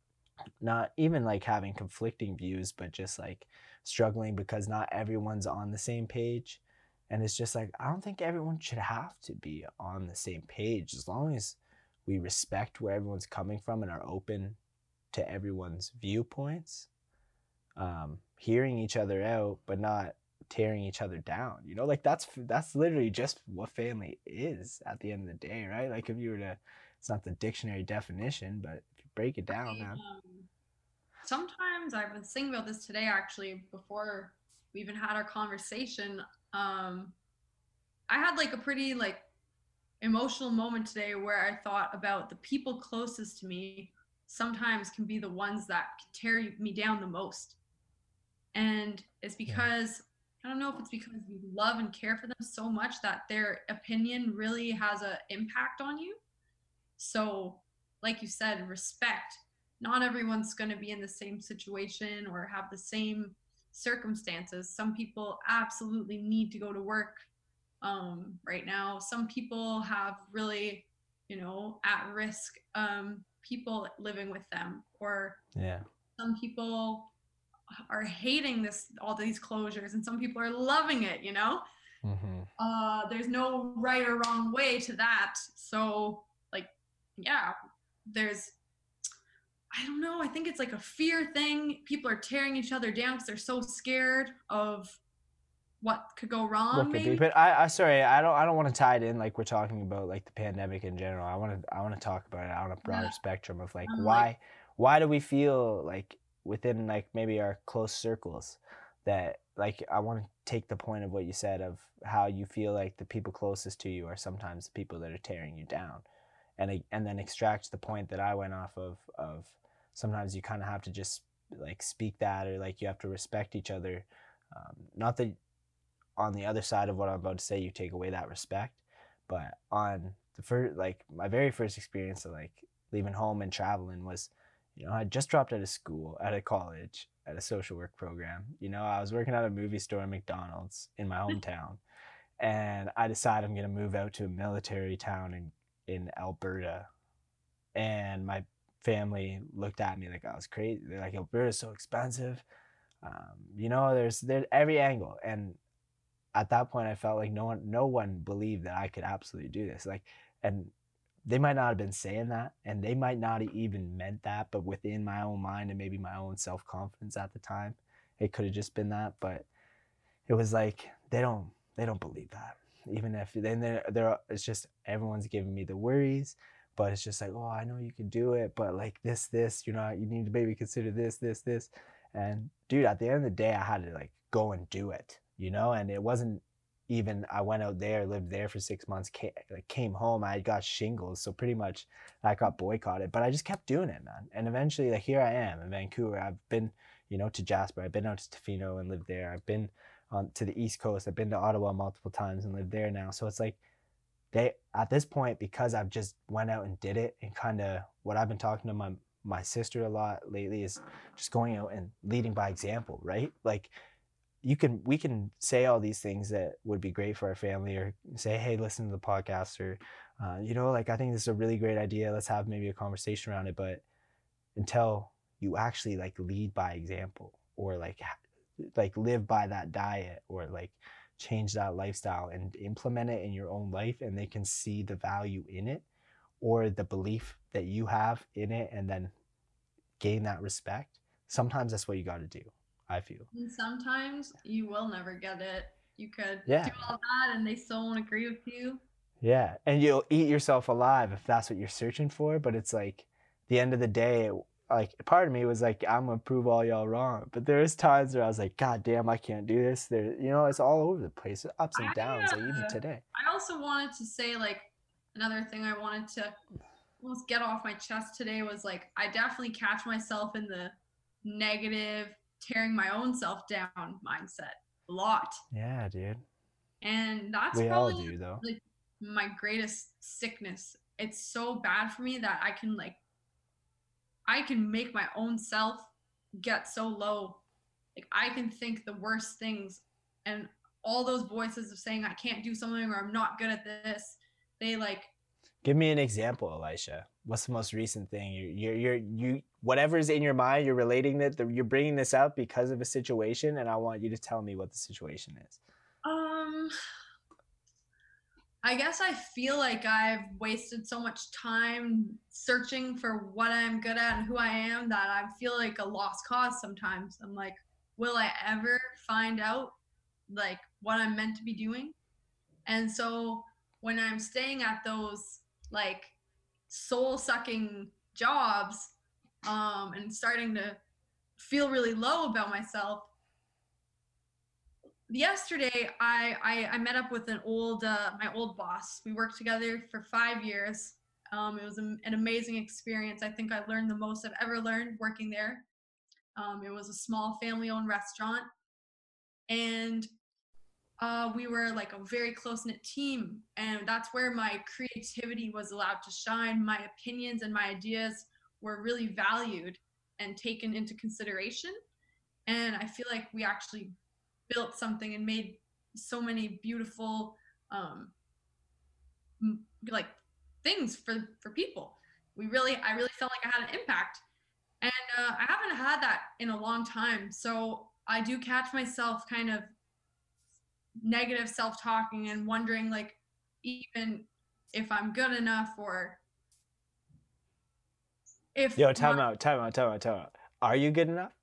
not even like having conflicting views, but just like struggling because not everyone's on the same page. And it's just like, I don't think everyone should have to be on the same page as long as we respect where everyone's coming from and are open to everyone's viewpoints, um, hearing each other out, but not tearing each other down. You know, like that's that's literally just what family is at the end of the day, right? Like if you were to, it's not the dictionary definition, but if you break it down, man. Um, sometimes I was thinking about this today, actually, before we even had our conversation. Um, I had like a pretty like emotional moment today where I thought about the people closest to me sometimes can be the ones that tear me down the most. And it's Yeah. because I don't know if it's because you love and care for them so much that their opinion really has an impact on you. So, like you said, respect. Not everyone's going to be in the same situation or have the same circumstances. Some people absolutely need to go to work um, right now. Some people have really, you know, at risk um, people living with them, or Yeah. some people are hating this all these closures, and some people are loving it. You know, Mm-hmm. uh, there's no right or wrong way to that. So, like, yeah, there's I don't know. I think it's like a fear thing. People are tearing each other down because they're so scared of what could go What wrong, could be, maybe. but I, I sorry, I don't, I don't want to tie it in like we're talking about like the pandemic in general. I want to, I want to talk about it on a broader Yeah. spectrum of like I'm like, why, why do we feel like within like maybe our close circles that like I want to take the point of what you said of how you feel like the people closest to you are sometimes the people that are tearing you down, and and then extract the point that I went off of of sometimes you kind of have to just like speak that or like you have to respect each other. Um, not that on the other side of what I'm about to say, you take away that respect. But on the first, like my very first experience of like leaving home and traveling was, you know, I just dropped out of school, out of college, at a social work program. You know, I was working at a movie store at McDonald's in my hometown, and I decided I'm gonna move out to a military town in in Alberta, and my family looked at me like I was crazy. They're like, Alberta's so expensive. Um, you know, there's there's every angle, and at that point, I felt like no one no one believed that I could absolutely do this. Like, and they might not have been saying that, and they might not have even meant that, but within my own mind and maybe my own self confidence at the time, it could have just been that. But it was like they don't they don't believe that. Even if then they're, they're it's just everyone's giving me the worries. But it's just like, oh, I know you can do it, but like this, this, you know, you need to maybe consider this, this, this. And dude, at the end of the day, I had to like go and do it, you know? And it wasn't even, I went out there, lived there for six months, came, like came home, I got shingles. So pretty much I got boycotted, but I just kept doing it, man. And eventually, like, here I am in Vancouver. I've been, you know, to Jasper. I've been out to Tofino and lived there. I've been on to the East Coast. I've been to Ottawa multiple times and lived there now. So it's like, they at this point, because I've just went out and did it, and kind of what I've been talking to my my sister a lot lately is just going out and leading by example, right? Like you can we can say all these things that would be great for our family, or say, hey, listen to the podcast, or uh, you know, like I think this is a really great idea. Let's have maybe a conversation around it. But until you actually like lead by example, or like like live by that diet, or like change that lifestyle and implement it in your own life, and they can see the value in it, or the belief that you have in it, and then gain that respect. Sometimes that's what you got to do, I feel. And sometimes you will never get it. You could yeah. do all that and they still won't agree with you. Yeah, and you'll eat yourself alive if that's what you're searching for. But it's like, the end of the day, it, like part of me was like, I'm gonna prove all y'all wrong. But there's times where I was like, God damn, I can't do this. There, you know, it's all over the place, ups and downs. I, uh, like even today. I also wanted to say, like, another thing I wanted to almost get off my chest today was like, I definitely catch myself in the negative, tearing my own self down mindset a lot. Yeah, dude. And that's we probably all do, though. Like my greatest sickness. It's so bad for me that I can like. I can make my own self get so low. Like I can think the worst things, and all those voices of saying I can't do something or I'm not good at this, they like. Give me an example, Elisha. What's the most recent thing? You're, you're, you're you, whatever's in your mind, you're relating that, you're bringing this up because of a situation, and I want you to tell me what the situation is. Um, I guess I feel like I've wasted so much time searching for what I'm good at and who I am that I feel like a lost cause sometimes. I'm like, will I ever find out like what I'm meant to be doing? And so when I'm staying at those like soul-sucking jobs um, and starting to feel really low about myself, yesterday I, I I met up with an old uh, my old boss. We worked together for five years. Um, it was a, an amazing experience. I think I learned the most I've ever learned working there. Um, it was a small family-owned restaurant, and uh, we were like a very close-knit team. And that's where my creativity was allowed to shine. My opinions and my ideas were really valued and taken into consideration. And I feel like we actually built something and made so many beautiful um like things for for people. We really I really felt like I had an impact, and uh, I haven't had that in a long time. So I do catch myself kind of negative self-talking and wondering like even if I'm good enough, or if yo time my- out time out time out time out are you good enough?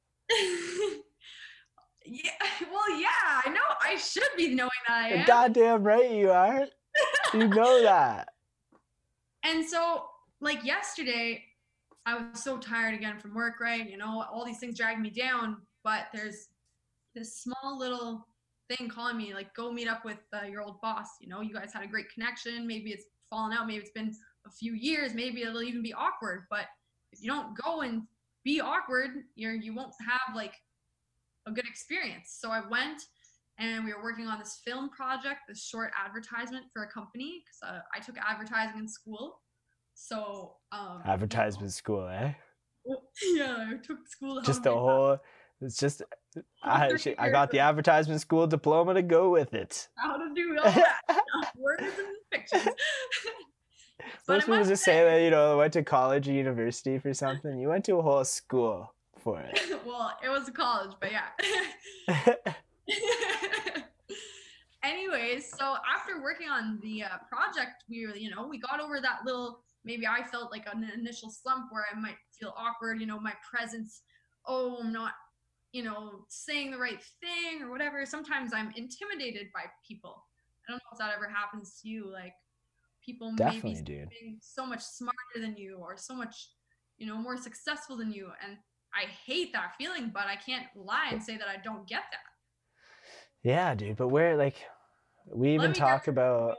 Yeah, well, yeah, I know I should be knowing that I am. Goddamn right you are. You know that. And so, like yesterday, I was so tired again from work, right? You know, all these things drag me down, but there's this small little thing calling me, like, go meet up with uh, your old boss. You know, you guys had a great connection. Maybe it's fallen out. Maybe it's been a few years. Maybe it'll even be awkward. But if you don't go and be awkward, you're, you won't have, like, a good experience. So I went, and we were working on this film project, this short advertisement for a company, because uh, I took advertising in school. So um, advertisement you know, school, eh? Yeah, I took school. To just the whole. That. It's just I I got the advertisement school diploma to go with it. How to do all that words and pictures. Most people just say, say that, you know, went to college or university for something. You went to a whole school for it. Well, it was a college, but yeah. Anyways, so after working on the uh, project, we were, you know, we got over that little, maybe I felt like an initial slump where I might feel awkward, you know, my presence, oh, I'm not, you know, saying the right thing or whatever. Sometimes I'm intimidated by people. I don't know if that ever happens to you, like people Definitely, maybe dude. so much smarter than you or so much, you know, more successful than you. And I hate that feeling, but I can't lie and say that I don't get that. Yeah, dude, but we're like, we even talk about.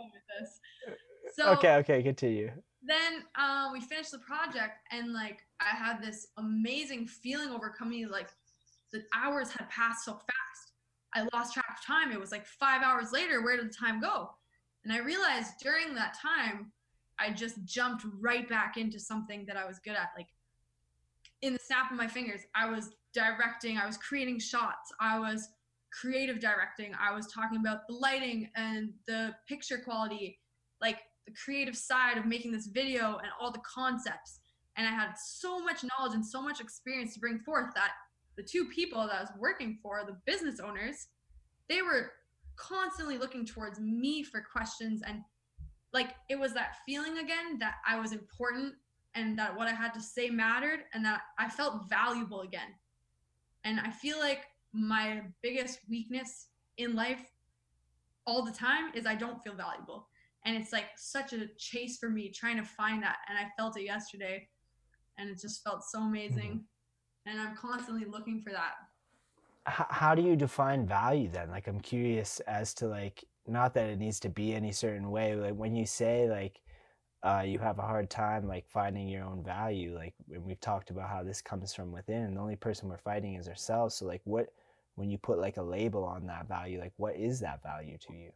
So, okay, okay, continue. Then uh, we finished the project, and like I had this amazing feeling overcome me. Like the hours had passed so fast, I lost track of time. It was like five hours later. Where did the time go? And I realized during that time, I just jumped right back into something that I was good at. Like in the snap of my fingers, I was directing. I was creating shots. I was creative directing. I was talking about the lighting and the picture quality, like the creative side of making this video and all the concepts. And I had so much knowledge and so much experience to bring forth that the two people that I was working for, the business owners, they were constantly looking towards me for questions. And like it was that feeling again that I was important and that what I had to say mattered and that I felt valuable again. And I feel like my biggest weakness in life all the time is I don't feel valuable. And it's like such a chase for me trying to find that. And I felt it yesterday and it just felt so amazing. Mm-hmm. And I'm constantly looking for that. How, how do you define value then? Like, I'm curious as to like, not that it needs to be any certain way. Like when you say like, uh, you have a hard time like finding your own value, like when we've talked about how this comes from within and the only person we're fighting is ourselves. So like what, when you put like a label on that value, like what is that value to you?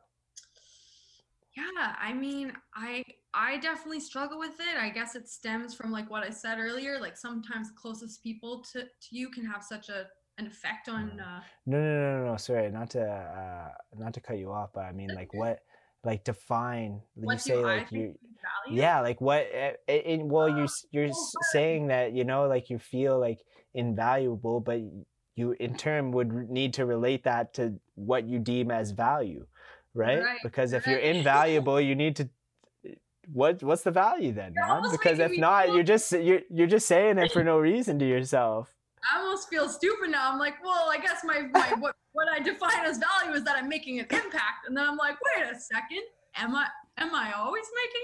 Yeah, I mean, I I definitely struggle with it. I guess it stems from like what I said earlier. Like sometimes closest people to, to you can have such a an effect on. Uh, no, no, no, no, no. Sorry, not to uh, not to cut you off, but I mean, like what, like define. What you say I like you, value? yeah, like what? It, it, well, you're you're oh, saying that you know, like you feel like invaluable, but you in turn would need to relate that to what you deem as value. Right? right? Because if right. you're invaluable, you need to. What what's the value then, you're man? Because if not, you're just you're you're just saying it for no reason to yourself. I almost feel stupid now. I'm like, well, I guess my, my what what I define as value is that I'm making an impact, and then I'm like, wait a second, am I am I always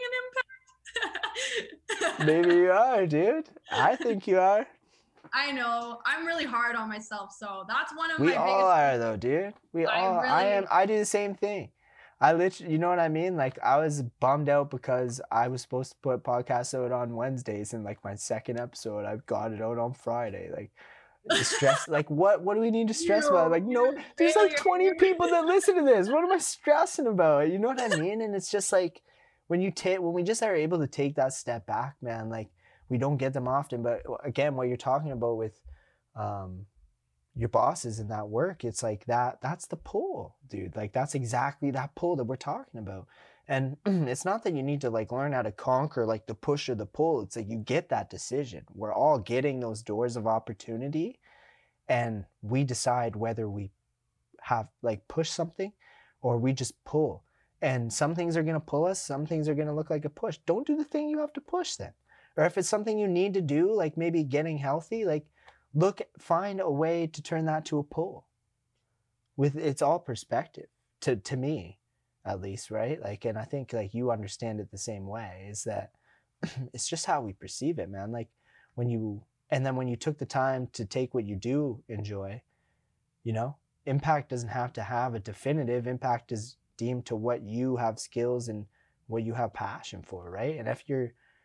making an impact? Maybe you are, dude. I think you are. I know. I'm really hard on myself, so that's one of we my biggest. We all are, though, dude. We I all. Really... I am. I do the same thing. I literally, you know what I mean? Like I was bummed out because I was supposed to put podcasts out on Wednesdays, and like my second episode, I got it out on Friday. Like stress, like what? What do we need to stress you, about? Like no, there's like twenty people that listen to this. What am I stressing about? You know what I mean? And it's just like when you take, when we just are able to take that step back, man. Like we don't get them often, but again, what you're talking about with, um. your bosses in that work, it's like that that's the pull, dude. Like that's exactly that pull that we're talking about. And it's not that you need to like learn how to conquer like the push or the pull. It's like you get that decision. We're all getting those doors of opportunity and we decide whether we have like push something or we just pull. And some things are going to pull us, some things are going to look like a push. Don't do the thing you have to push then. Or if it's something you need to do, like maybe getting healthy, like look, find a way to turn that to a pull. With it's all perspective to to me, at least, right? Like, and I think like you understand it the same way. Is that it's just how we perceive it, man. Like when you and then when you took the time to take what you do enjoy, you know, impact doesn't have to have a definitive. Impact is deemed to what you have skills and what you have passion for, right? And if you're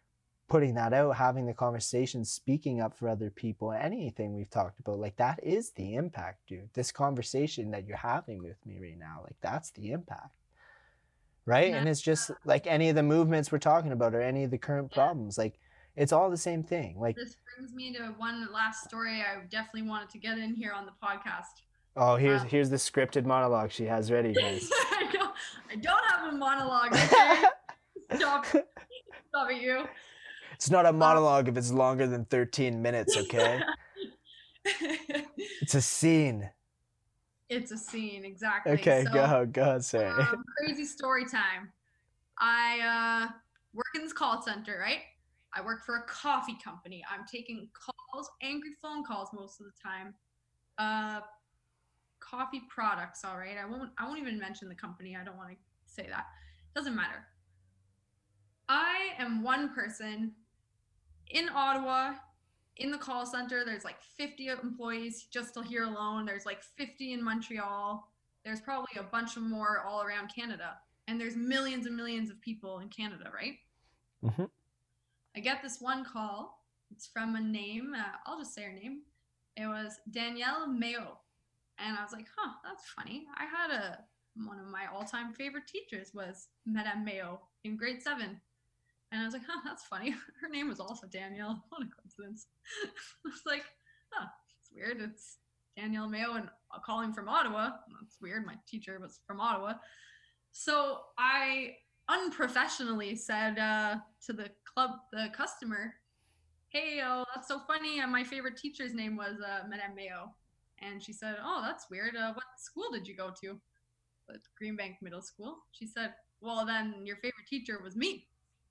putting that out, having the conversation, speaking up for other people, anything we've talked about, like that is the impact, dude. This conversation that you're having with me right now, like that's the impact, right? And it's just like any of the movements we're talking about or any of the current problems, like it's all the same thing. Like this brings me to one last story I definitely wanted to get in here on the podcast. Oh, here's um, here's the scripted monologue she has ready, guys. I, don't, I don't have a monologue. Okay? Stop, stop it, you. It's not a monologue um, if it's longer than thirteen minutes, okay? It's a scene. It's a scene, exactly. Okay, so, go, go, sorry. Um, crazy story time. I uh, work in this call center, right? I work for a coffee company. I'm taking calls, angry phone calls most of the time. Uh, coffee products, all right? I won't, I won't even mention the company. I don't want to say that. Doesn't matter. I am one person in Ottawa, in the call center. There's like fifty employees just here alone. There's like fifty in Montreal. There's probably a bunch of more all around Canada. And there's millions and millions of people in Canada, right? Mm-hmm. I get this one call. It's from a name. Uh, I'll just say her name. It was Danielle Mayo. And I was like, huh, that's funny. I had a, one of my all-time favorite teachers was Madame Mayo in grade seven. And I was like, huh, that's funny. Her name was also Danielle. What a coincidence. I was like, huh, it's weird. It's Danielle Mayo and calling from Ottawa. That's weird. My teacher was from Ottawa. So I unprofessionally said uh, to the club, the customer, hey, oh, that's so funny. Uh, my favorite teacher's name was uh, Madame Mayo. And she said, oh, that's weird. Uh, what school did you go to? At Greenbank Middle School. She said, well, then your favorite teacher was me.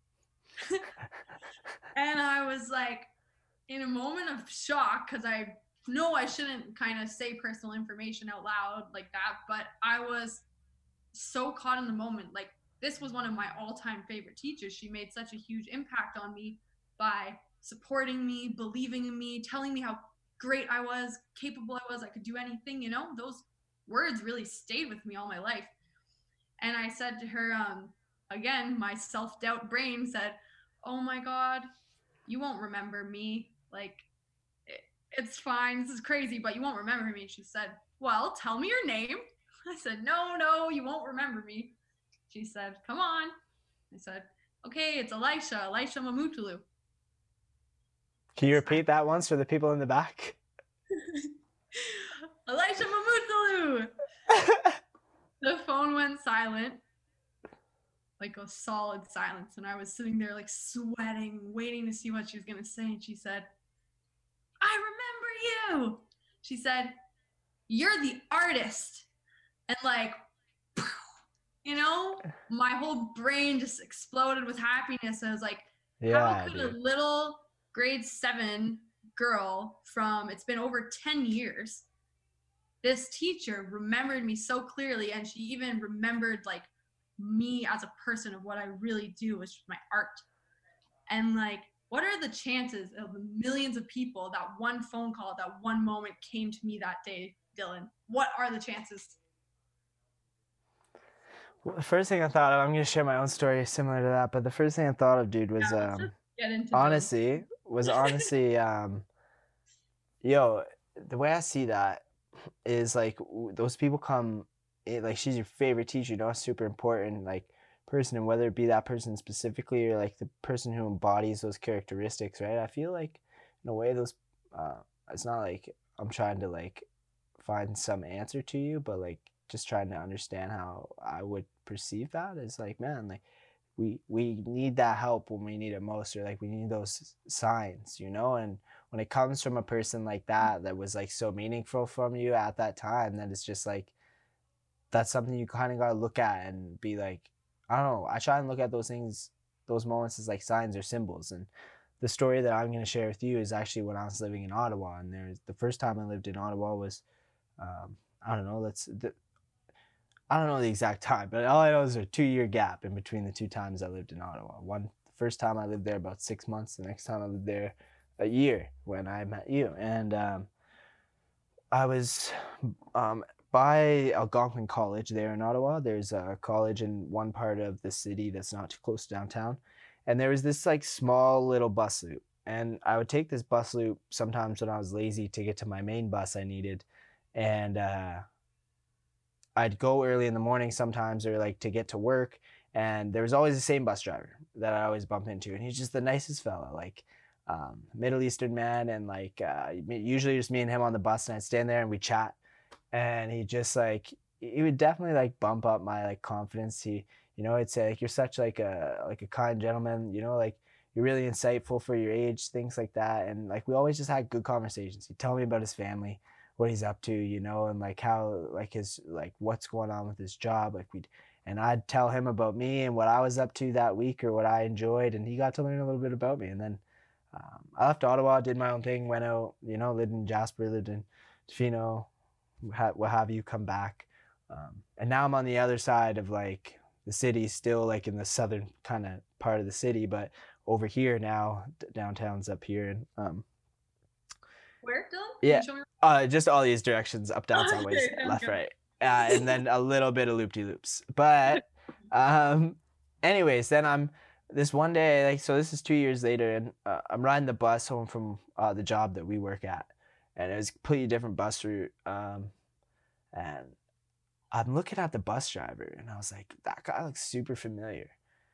And I was like in a moment of shock because I know I shouldn't kind of say personal information out loud like that, but I was so caught in the moment. Like, this was one of my all-time favorite teachers. She made such a huge impact on me by supporting me, believing in me, telling me how great I was, capable I was, I could do anything, you know. Those words really stayed with me all my life. And I said to her, um again, my self-doubt brain said, oh my God, you won't remember me. Like, it, it's fine. This is crazy, but you won't remember me. She said, well, tell me your name. I said, no, no, you won't remember me. She said, come on. I said, okay, it's Elisha, Elisha Mamutulu. Can you repeat that once for the people in the back? Elisha Mamutulu. The phone went silent. Like a solid silence, and I was sitting there like sweating, waiting to see what she was gonna say. And she said, I remember you. She said, you're the artist. And like, you know, my whole brain just exploded with happiness. I was like, yeah, how could dude. a little grade seven girl from, it's been over ten years, this teacher remembered me so clearly, and she even remembered like me as a person of what I really do, which is my art. And like, what are the chances of the millions of people that one phone call, that one moment came to me that day, Dylan? What are the chances? Well, the first thing I thought of, I'm going to share my own story similar to that, but the first thing I thought of, dude, was yeah, um, get into honestly, was honestly, um, yo, the way I see that is like those people come, it, like she's your favorite teacher, you know, super important like person, and whether it be that person specifically or like the person who embodies those characteristics, right? I feel like in a way those uh it's not like I'm trying to like find some answer to you, but like just trying to understand how I would perceive that is like, man, like we we need that help when we need it most, or like we need those signs, you know. And when it comes from a person like that that was like so meaningful from you at that time, then it's just like that's something you kind of got to look at and be like, I don't know. I try and look at those things, those moments as like signs or symbols. And the story that I'm going to share with you is actually when I was living in Ottawa. And there's the first time I lived in Ottawa was, um, I don't know, let's, the, I don't know the exact time, but all I know is a two year gap in between the two times I lived in Ottawa. One, the first time I lived there about six months. The next time I lived there a year when I met you. And um, I was, um, by Algonquin College there in Ottawa. There's a college in one part of the city that's not too close to downtown. And there was this like small little bus loop. And I would take this bus loop sometimes when I was lazy to get to my main bus I needed. And uh, I'd go early in the morning sometimes, or like to get to work. And there was always the same bus driver that I always bump into. And he's just the nicest fella, like um, Middle Eastern man. And like uh, usually just me and him on the bus, and I'd stand there and we chat. And he just like, he would definitely like bump up my like confidence. He, you know, he'd say like, you're such like a, like a kind gentleman, you know, like you're really insightful for your age, things like that. And like, we always just had good conversations. He'd tell me about his family, what he's up to, you know, and like how, like his, like what's going on with his job. Like we'd, and I'd tell him about me and what I was up to that week or what I enjoyed. And he got to learn a little bit about me. And then um, I left Ottawa, did my own thing, went out, you know, lived in Jasper, lived in Tofino, what have you, come back. Um, and now I'm on the other side of like the city, still like in the southern kind of part of the city, but over here now, downtown's up here. And um, where, Dylan? Yeah, uh, just all these directions, up, down, Okay, sideways, sounds left, good. right, uh, and then a little bit of loop-de-loops. But um, anyways, then I'm this one day, like, so this is two years later, and uh, I'm riding the bus home from uh, the job that we work at, and it was a completely different bus route. Um, and I'm looking at the bus driver, and I was like, that guy looks super familiar.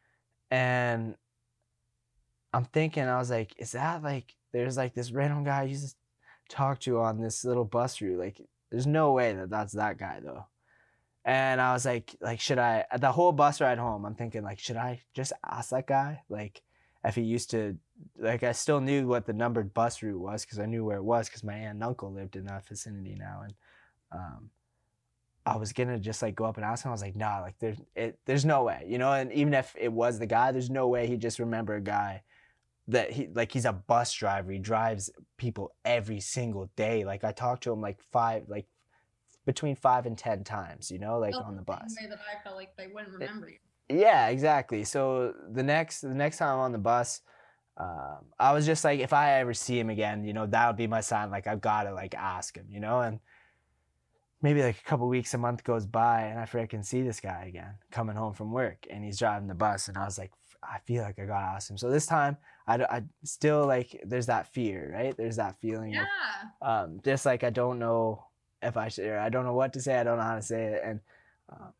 And I'm thinking, I was like, is that like, there's like this random guy I used to talk to on this little bus route. Like, there's no way that that's that guy though. And I was like, like, should I, the whole bus ride home, I'm thinking like, should I just ask that guy? Like, if he used to, like, I still knew what the numbered bus route was because I knew where it was because my aunt and uncle lived in that vicinity now. And um, I was gonna just like go up and ask him. I was like, nah, like there's it, there's no way, you know. And even if it was the guy, there's no way he'd just remember a guy that he like he's a bus driver. He drives people every single day. Like I talked to him like five, like between five and ten times, you know, like Felt on the the bus. same way that I felt like they wouldn't remember you. Yeah, exactly. So the next the next time I'm on the bus, um, I was just like, if I ever see him again, you know, that would be my sign. Like I've got to like ask him, you know. And maybe like a couple weeks, a month goes by, and I freaking see this guy again coming home from work, and he's driving the bus, and I was like, I feel like I gotta ask him. So this time, I, I still like, there's that fear, right? There's that feeling Yeah. of, um, just like I don't know if I should, or I don't know what to say, I don't know how to say it, and um,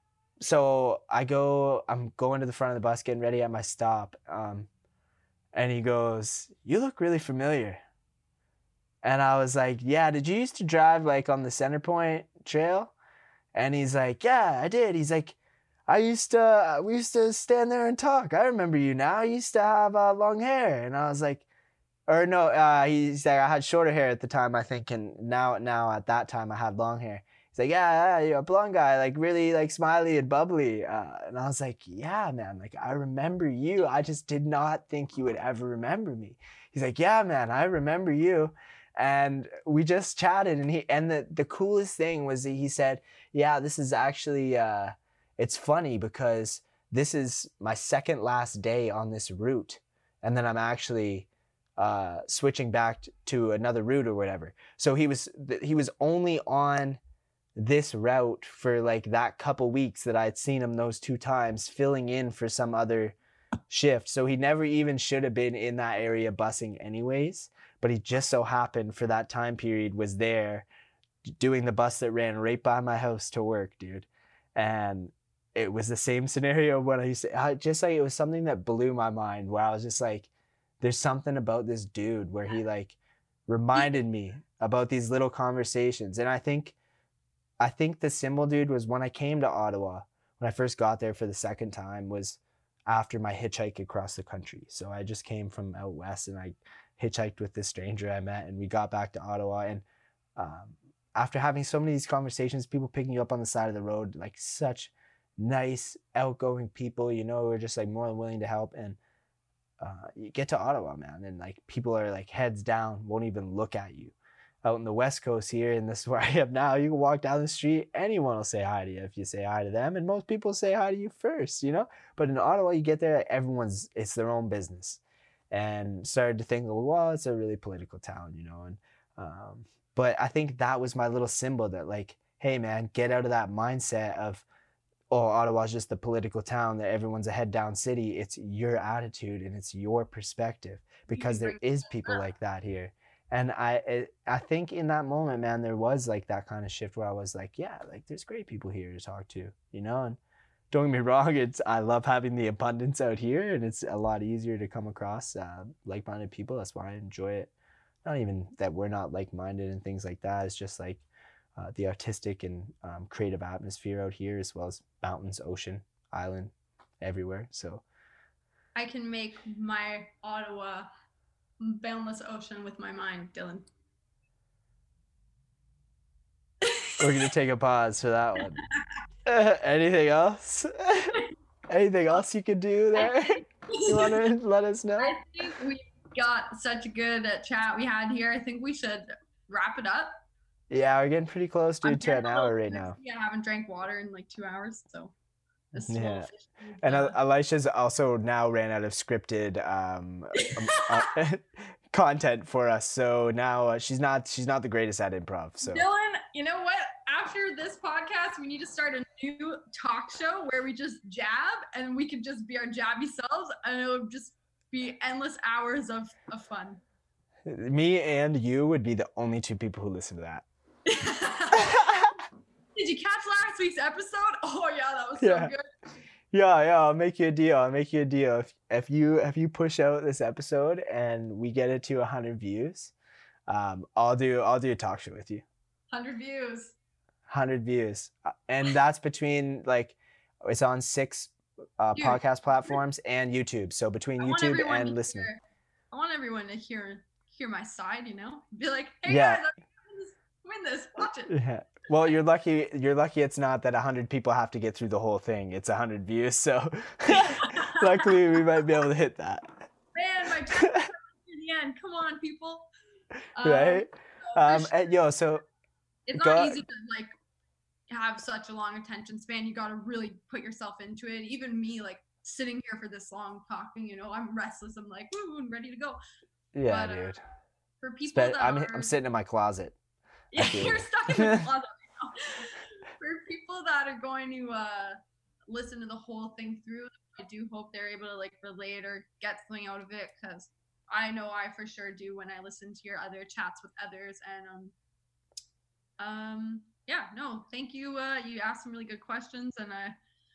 so I go, I'm going to the front of the bus, getting ready at my stop, um, and he goes, "You look really familiar." And I was like, "Yeah, did you used to drive like on the Centerpoint Trail?" And he's like, "Yeah, I did." He's like, I used to, we used to stand there and talk. I remember you now. You used to have uh, long hair. And I was like, or no, uh, he's like, I had shorter hair at the time, I think. And now, now at that time I had long hair. He's like, yeah, yeah, you're a blonde guy, like really like smiley and bubbly. Uh, and I was like, yeah, man, like I remember you. I just did not think you would ever remember me. He's like, yeah, man, I remember you. And we just chatted, and he, and the, the coolest thing was that he said, yeah, this is actually, uh, it's funny because this is my second last day on this route. And then I'm actually uh, switching back to another route or whatever. So he was, he was only on this route for like that couple weeks that I'd seen him those two times, filling in for some other shift. So he never even should have been in that area busing anyways. But he just so happened for that time period was there doing the bus that ran right by my house to work, dude. And it was the same scenario when I used to, I just like, it was something that blew my mind where I was just like, there's something about this dude where he like reminded me about these little conversations. And I think, I think the symbol, dude, was when I came to Ottawa, when I first got there for the second time, was after my hitchhike across the country. So I just came from out west and I hitchhiked with this stranger I met, and we got back to Ottawa. And um, after having so many of these conversations, people picking you up on the side of the road, like such nice, outgoing people, you know, who are just like more than willing to help. And uh, you get to Ottawa, man, and like people are like heads down, won't even look at you. Out in the West Coast here, and this is where I am now, you can walk down the street, anyone will say hi to you if you say hi to them, and most people say hi to you first, you know. But in Ottawa, you get there, everyone's, it's their own business. And started to think, well, it's a really political town, you know. And um, but I think that was my little symbol that like, hey man, get out of that mindset of oh, Ottawa's just the political town that everyone's a head down city. It's your attitude and it's your perspective, because there is people like that here. And I it, I think in that moment, man, there was like that kind of shift where I was like, yeah, like there's great people here to talk to, you know. And don't get me wrong, it's I love having the abundance out here, and it's a lot easier to come across uh, like-minded people. That's why I enjoy it. Not even that we're not like-minded and things like that. It's just like uh, the artistic and um, creative atmosphere out here, as well as mountains, ocean, island, everywhere. So I can make my Ottawa boundless ocean with my mind, Dylan. We're gonna take a pause for that one. Uh, anything else? Anything else you could do there? You want to let us know? I think we got such a good uh, chat we had here. I think we should wrap it up. Yeah, we're getting pretty close, dude, I'm to an hour right now. Yeah, I haven't drank water in like two hours, so. This is Yeah, fish food, and uh, Elisha's also now ran out of scripted um, um, uh, content for us, so now uh, she's not she's not the greatest at improv. So Dylan, you know what? After this podcast, we need to start a new talk show where we just jab and we can just be our jabby selves, and it would just be endless hours of, of fun. me and you would be the only two people who listen to that. Did you catch last week's episode? Oh yeah, that was so Yeah. good. Yeah, yeah, I'll make you a deal. I'll make you a deal. If if you if you push out this episode and we get it to a hundred views, um, I'll do I'll do a talk show with you. Hundred views. Hundred views, Uh, and that's between like it's on six uh, Dude. podcast platforms and YouTube. So between I want YouTube everyone and to listening. hear- I want everyone to hear hear my side, you know? Be like, hey Yeah. guys, I'm this, win this, watch it. Yeah. Well, you're lucky. You're lucky. It's not that a hundred people have to get through the whole thing. It's a hundred views. So luckily, we might be able to hit that. Man, my job is in the end. Come on, people. Um, Right. so Um. for and, yo. So it's go- not easy to like have such a long attention span. You got to really put yourself into it. Even me, like sitting here for this long talking, you know, I'm restless. I'm like, woo, and ready to go. yeah, but, uh, dude. For people Spe- that I'm are, I'm sitting in my closet. yeah, feel you're it. stuck in the closet right now. For people that are going to uh, listen to the whole thing through, I do hope they're able to like relate or get something out of it, because I know I for sure do when I listen to your other chats with others. And um, um, yeah, no, thank you. Uh, you asked some really good questions, and I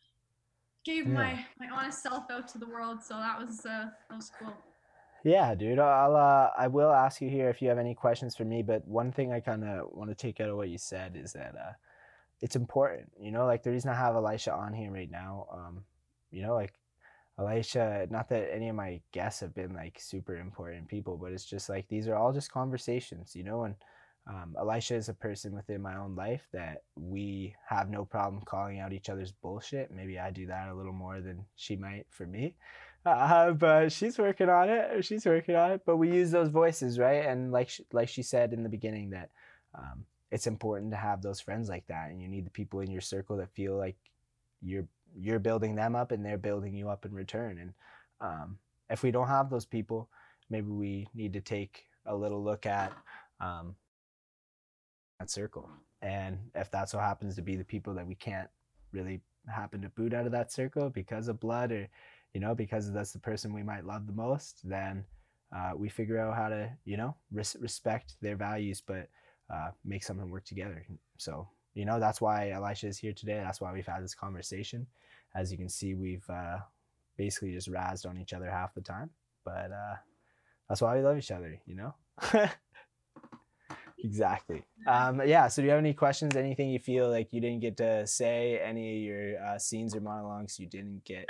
gave Yeah. my my honest self out to the world. So that was uh, that was cool. Yeah, dude. I'll uh, I will ask you here if you have any questions for me. But one thing I kind of want to take out of what you said is that uh, it's important. You know, like the reason I have Elisha on here right now. Um, you know, like Elisha. Not that any of my guests have been like super important people, but it's just like these are all just conversations. You know, and um, Elisha is a person within my own life that we have no problem calling out each other's bullshit. Maybe I do that a little more than she might for me. Uh, but she's working on it. She's working on it. But we use those voices, right? And like she, like she said in the beginning, that um, it's important to have those friends like that, and you need the people in your circle that feel like you're you're building them up and they're building you up in return. And um, if we don't have those people, maybe we need to take a little look at um, that circle. And if that's what happens to be the people that we can't really happen to boot out of that circle because of blood, or you know, because that's the person we might love the most, then uh, we figure out how to, you know, res- respect their values, but uh, make something work together. So, you know, that's why Elisha is here today. That's why we've had this conversation. As you can see, we've uh, basically just razzed on each other half the time, but uh, that's why we love each other, you know? Exactly. Um, yeah. So do you have any questions? Anything you feel like you didn't get to say? Any of your uh, scenes or monologues you didn't get?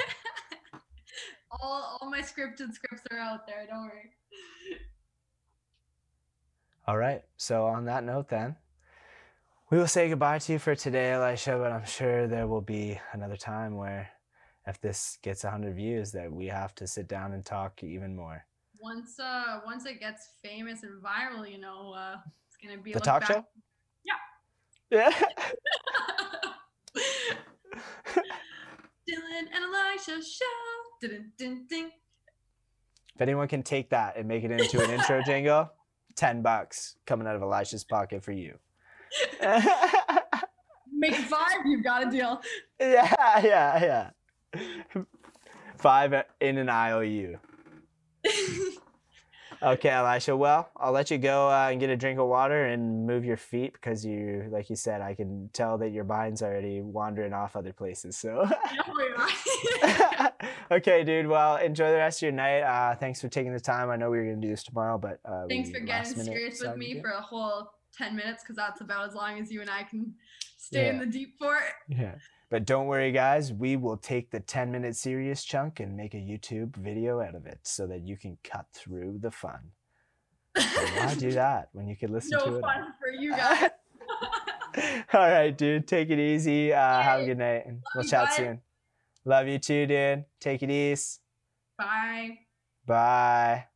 all all my scripted scripts are out there. Don't worry. All right. So on that note, then we will say goodbye to you for today, Elisha. But I'm sure there will be another time where, if this gets one hundred views, that we have to sit down and talk even more. Once uh once it gets famous and viral, you know, uh it's gonna be a The look talk back. show? Yeah. Yeah. Dylan and Elisha show. Dun, dun, dun. If anyone can take that and make it into an intro jingle, ten bucks coming out of Elisha's pocket for you. Make it five, you've got a deal. Yeah, yeah, yeah. Five in an I O U. Okay, Elisha. Well, I'll let you go uh, and get a drink of water and move your feet because you, like you said, I can tell that your mind's already wandering off other places. So. Okay, dude. Well, enjoy the rest of your night. Uh, thanks for taking the time. I know we were gonna do this tomorrow, but uh, thanks for getting serious with me for a whole ten minutes because that's about as long as you and I can stay yeah. in the deep for. Yeah. But don't worry, guys. We will take the ten minute serious chunk and make a YouTube video out of it so that you can cut through the fun. Why do that when you can listen no to it? No fun for you guys. All right, dude. Take it easy. Uh, have a good night. And we'll you, chat bud. soon. Love you too, dude. Take it easy. Bye. Bye.